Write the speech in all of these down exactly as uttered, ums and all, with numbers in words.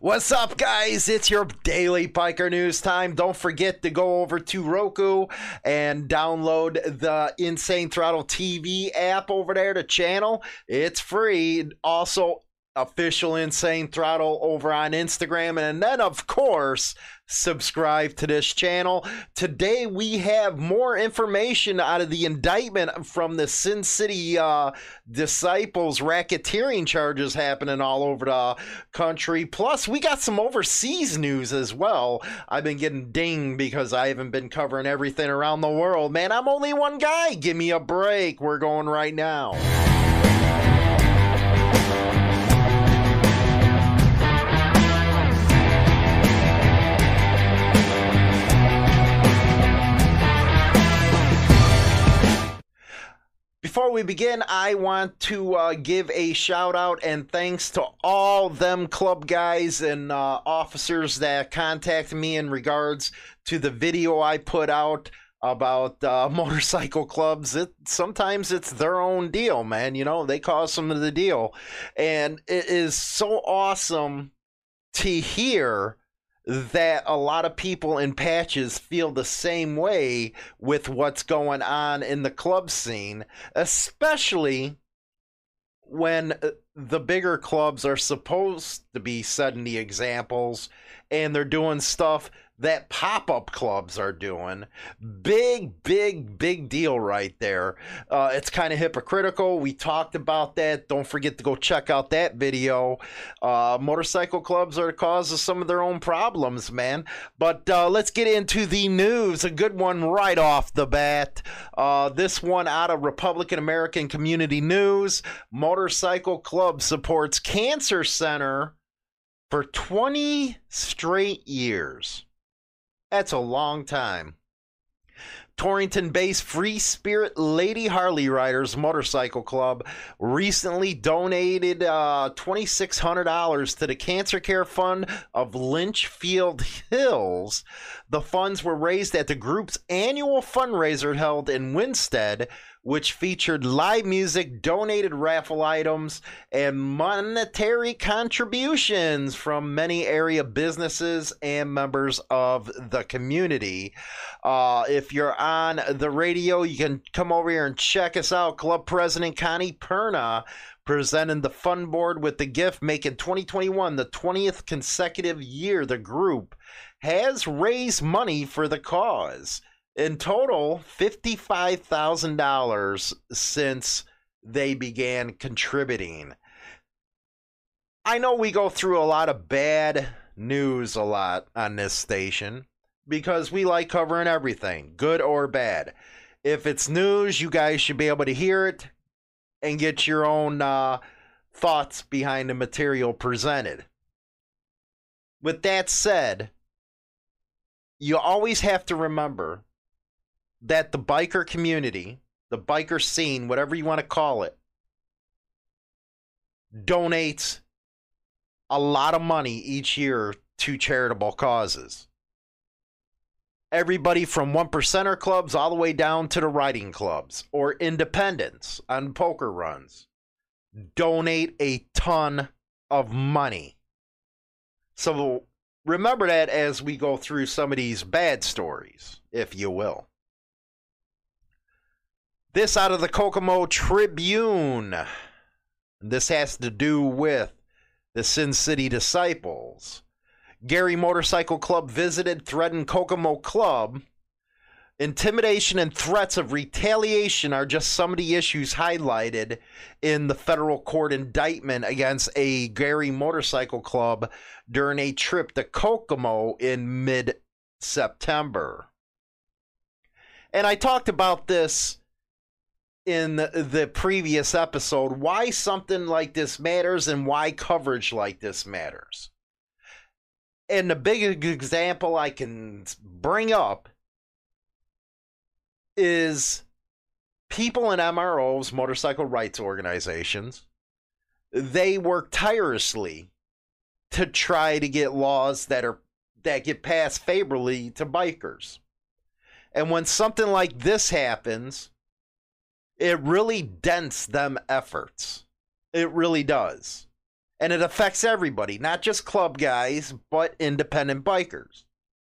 What's up, guys? It's your daily Biker News time. Don't forget to go over to Roku and download the Insane Throttle T V app over there, the channel. It's free. Also, official Insane Throttle over on Instagram. And then, of course, subscribe to this channel. Today, we have more information out of the indictment from the Sin City uh, Disciples racketeering charges happening all over the country. Plus, we got some overseas news as well. I've been getting dinged because I haven't been covering everything around the world. Man, I'm only one guy. Give me a break. We're going right now. Before we begin, I want to uh, give a shout out and thanks to all them club guys and uh, officers that contacted me in regards to the video I put out about uh, motorcycle clubs. It, sometimes it's their own deal, man. You know, they cause some of the deal. And it is so awesome to hear that a lot of people in Patches feel the same way with what's going on in the club scene, especially when the bigger clubs are supposed to be setting the examples and they're doing stuff that pop-up clubs are doing. Big, big, big deal right there. Uh, it's kind of hypocritical. We talked about that. Don't forget to go check out that video. Uh, motorcycle clubs are the cause of some of their own problems, man. But uh, let's get into the news. A good one right off the bat. Uh, this one out of Republican American Community News. Motorcycle club supports cancer center for twenty straight years. That's a long time. Torrington-based Free Spirit Lady Harley Riders Motorcycle Club recently donated uh, two thousand six hundred dollars to the Cancer Care Fund of Litchfield Hills. The funds were raised at the group's annual fundraiser held in Winstead, which featured live music, donated raffle items, and monetary contributions from many area businesses and members of the community. Uh, if you're on the radio, you can come over here and check us out. Club President Connie Perna presenting the fund board with the gift, making twenty twenty-one the twentieth consecutive year the group has raised money for the cause. In total, fifty-five thousand dollars since they began contributing. I know we go through a lot of bad news a lot on this station because we like covering everything, good or bad. If it's news, you guys should be able to hear it and get your own uh, thoughts behind the material presented. With that said, you always have to remember that the biker community, the biker scene, whatever you want to call it, donates a lot of money each year to charitable causes. Everybody from one percenter clubs all the way down to the riding clubs or independents on poker runs donate a ton of money. So remember that as we go through some of these bad stories, if you will. This out of the Kokomo Tribune. This has to do with the Sin City Disciples. Gary Motorcycle Club visited, threatened Kokomo Club. Intimidation and threats of retaliation are just some of the issues highlighted in the federal court indictment against a Gary Motorcycle Club during a trip to Kokomo in mid-September. And I talked about this in the previous episode, why something like this matters and why coverage like this matters. And the big example I can bring up is people in M R Os, motorcycle rights organizations, they work tirelessly to try to get laws that are that get passed favorably to bikers. And when something like this happens, it really dents them efforts. It really does. And it affects everybody, not just club guys, but independent bikers.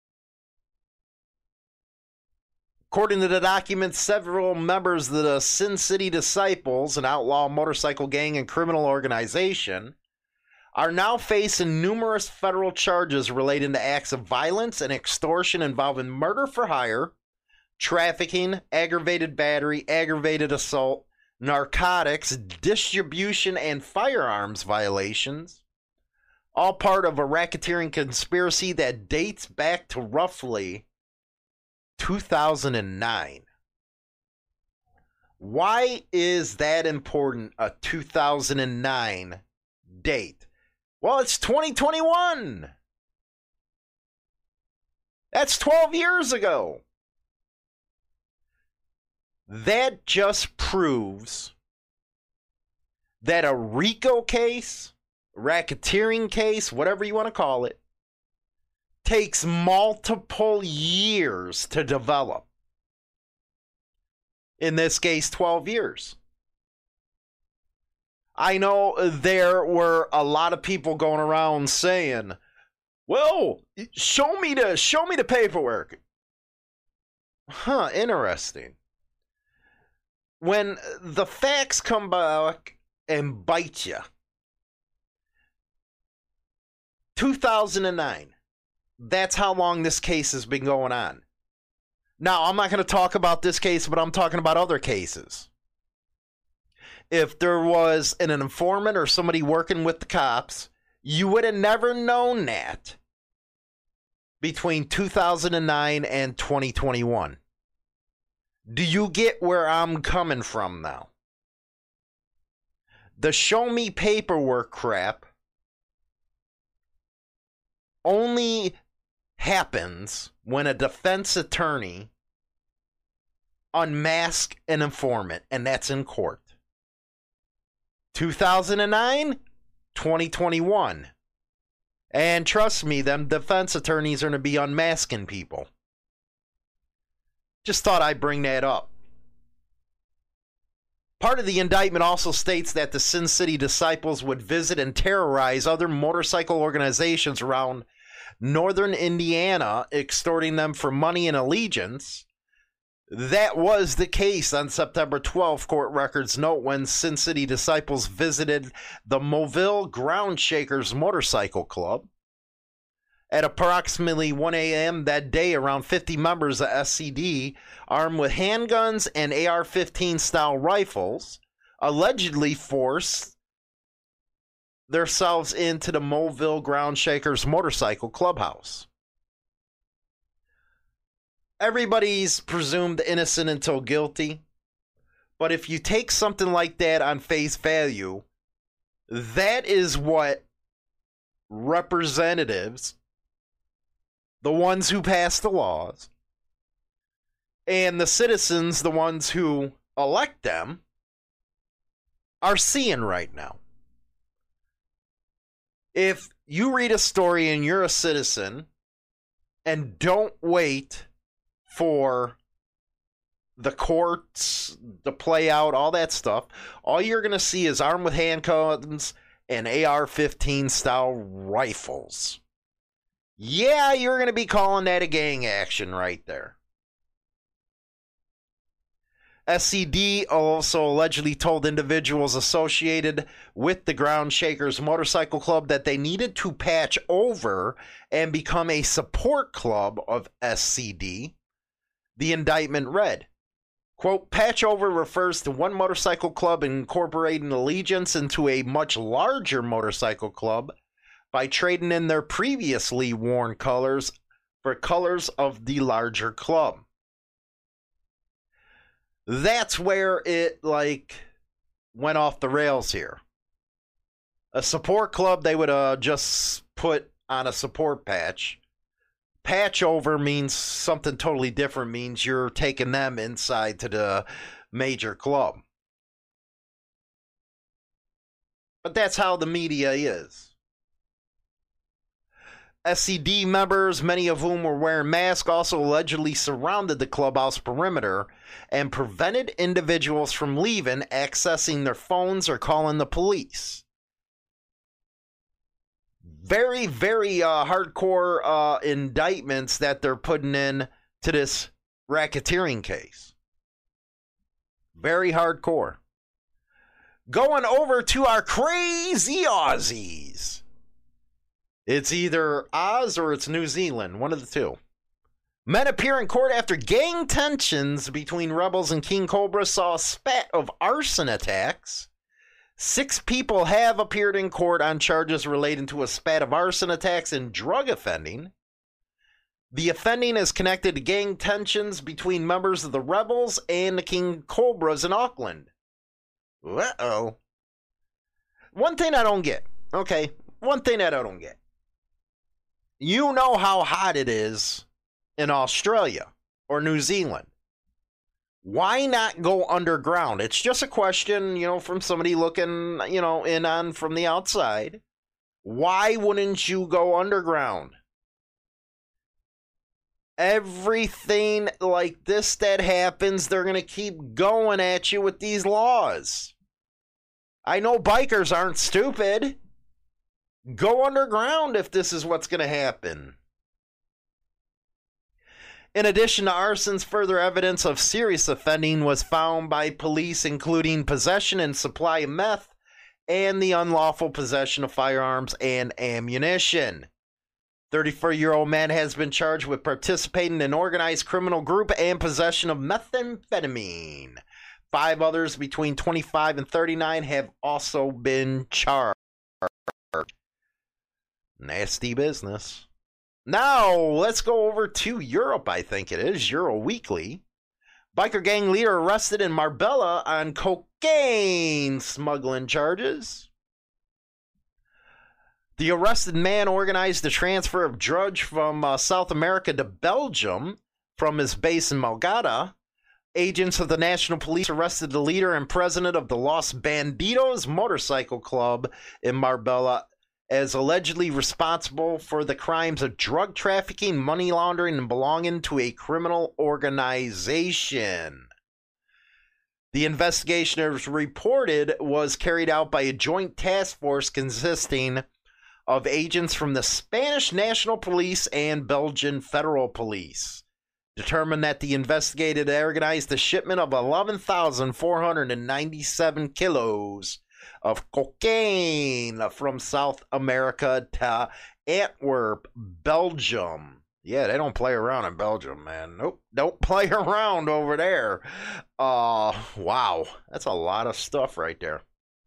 According to the documents, several members of the Sin City Disciples, an outlaw motorcycle gang and criminal organization, are now facing numerous federal charges relating to acts of violence and extortion involving murder for hire, trafficking, aggravated battery, aggravated assault, narcotics, distribution, and firearms violations, all part of a racketeering conspiracy that dates back to roughly two thousand nine. Why is that important, a two thousand nine date? Well, it's twenty twenty-one. That's twelve years ago. That just proves that a RICO case, racketeering case, whatever you want to call it, takes multiple years to develop. In this case, twelve years. I know there were a lot of people going around saying, well, show me the show me the paperwork. Huh, interesting. When the facts come back and bite you. two thousand nine. That's how long this case has been going on. Now, I'm not going to talk about this case, but I'm talking about other cases. If there was an informant or somebody working with the cops, you would have never known that between two thousand nine and twenty twenty-one. Do you get where I'm coming from now? The show me paperwork crap only happens when a defense attorney unmasks an informant, and that's in court. two thousand nine, twenty twenty-one. And trust me, them defense attorneys are going to be unmasking people. Just thought I'd bring that up. Part of the indictment also states that the Sin City Disciples would visit and terrorize other motorcycle organizations around northern Indiana, extorting them for money and allegiance. That was the case on September twelfth, court records note, when Sin City Disciples visited the Moville Ground Shakers Motorcycle Club. At approximately one a.m. that day, around fifty members of S C D, armed with handguns and A R fifteen style rifles, allegedly forced themselves into the Moville Ground Shakers Motorcycle Clubhouse. Everybody's presumed innocent until guilty, but if you take something like that on face value, that is what representatives, the ones who pass the laws, and the citizens, the ones who elect them, are seeing right now. If you read a story and you're a citizen and don't wait for the courts to play out, all that stuff, all you're going to see is armed with handguns and A R fifteen style rifles. Yeah, you're going to be calling that a gang action right there. S C D also allegedly told individuals associated with the Ground Shakers Motorcycle Club that they needed to patch over and become a support club of S C D. The indictment read, quote, patch over refers to one motorcycle club incorporating allegiance into a much larger motorcycle club by trading in their previously worn colors for colors of the larger club. That's where it, like, went off the rails here. A support club, they would uh, just put on a support patch. Patch over means something totally different, means you're taking them inside to the major club. But that's how the media is. S C D members, many of whom were wearing masks, also allegedly surrounded the clubhouse perimeter and prevented individuals from leaving, accessing their phones, or calling the police. very, very uh, hardcore uh, indictments that they're putting in to this racketeering case. Very hardcore. Going over to our crazy Aussies. It's either Oz or it's New Zealand, one of the two. Men appear in court after gang tensions between rebels and King Cobra saw a spat of arson attacks. Six people have appeared in court on charges relating to a spat of arson attacks and drug offending. The offending is connected to gang tensions between members of the rebels and the King Cobras in Auckland. Uh-oh. One thing I don't get, okay? One thing that I don't get. You know how hot it is in Australia or New Zealand. Why not go underground? It's just a question, you know, from somebody looking, you know, in on from the outside. Why wouldn't you go underground? Everything like this that happens, they're going to keep going at you with these laws. I know bikers aren't stupid. Go underground if this is what's going to happen. In addition to arsons, further evidence of serious offending was found by police, including possession and supply of meth and the unlawful possession of firearms and ammunition. thirty-four-year-old man has been charged with participating in an organized criminal group and possession of methamphetamine. Five others between twenty-five and thirty-nine have also been charged. Nasty business. Now, let's go over to Europe, I think it is, Euro Weekly. Biker gang leader arrested in Marbella on cocaine smuggling charges. The arrested man organized the transfer of drugs from uh, South America to Belgium from his base in Malgada. Agents of the National Police arrested the leader and president of the Los Bandidos motorcycle club in Marbella as allegedly responsible for the crimes of drug trafficking, money laundering, and belonging to a criminal organization. The investigation, as reported, was carried out by a joint task force consisting of agents from the Spanish National Police and Belgian Federal Police. Determined that the investigated organized the shipment of eleven thousand four hundred ninety-seven kilos of cocaine from South America to Antwerp, Belgium. Yeah, they don't play around in Belgium, man. Nope, don't play around over there. Uh, wow, that's a lot of stuff right there.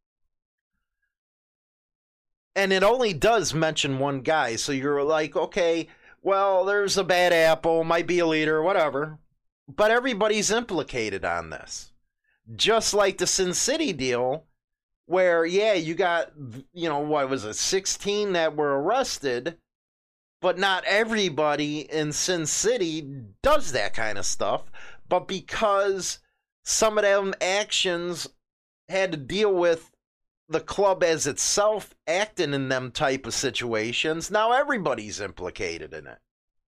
And it only does mention one guy, so you're like, okay, well, there's a bad apple, might be a leader, whatever. But everybody's implicated on this. Just like the Sin City deal, where, yeah, you got, you know, what was it, sixteen that were arrested, but not everybody in Sin City does that kind of stuff. But because some of them actions had to deal with the club as itself acting in them type of situations, now everybody's implicated in it.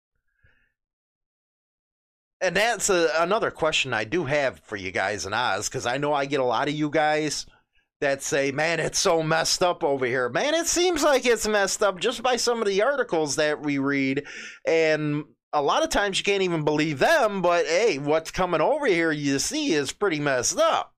And that's a, another question I do have for you guys in Oz, because I know I get a lot of you guys that say, man, it's so messed up over here. Man, it seems like it's messed up just by some of the articles that we read. And a lot of times you can't even believe them, but hey, what's coming over here you see is pretty messed up.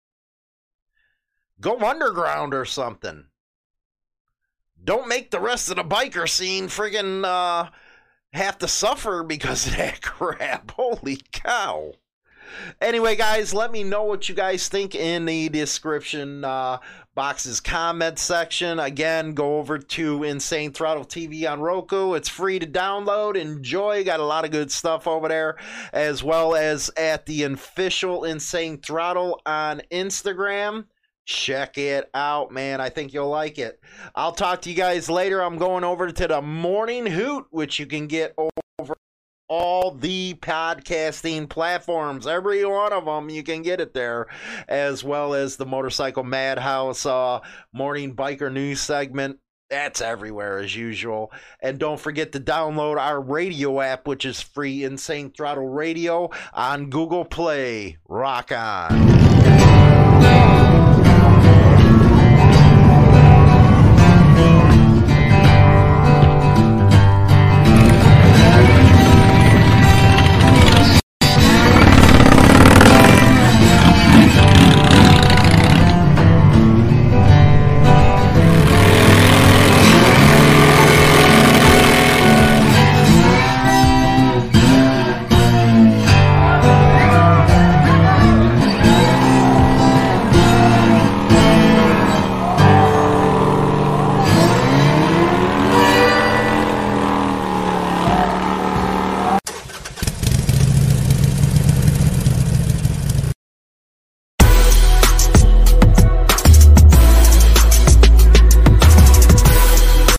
Go underground or something. Don't make the rest of the biker scene friggin' uh, have to suffer because of that crap. Holy cow. Anyway, guys, let me know what you guys think in the description uh, box's comment section. Again, go over to Insane Throttle T V on Roku. It's free to download. Enjoy. Got a lot of good stuff over there, as well as at the official Insane Throttle on Instagram. Check it out, man. I think you'll like it. I'll talk to you guys later. I'm going over to the Morning Hoot, which you can get over all the podcasting platforms. Every one of them, you can get it there, as well as the Motorcycle Madhouse uh, Morning Biker News segment. That's everywhere as usual. And don't forget to download our radio app, which is free, Insane Throttle Radio on Google Play. Rock on.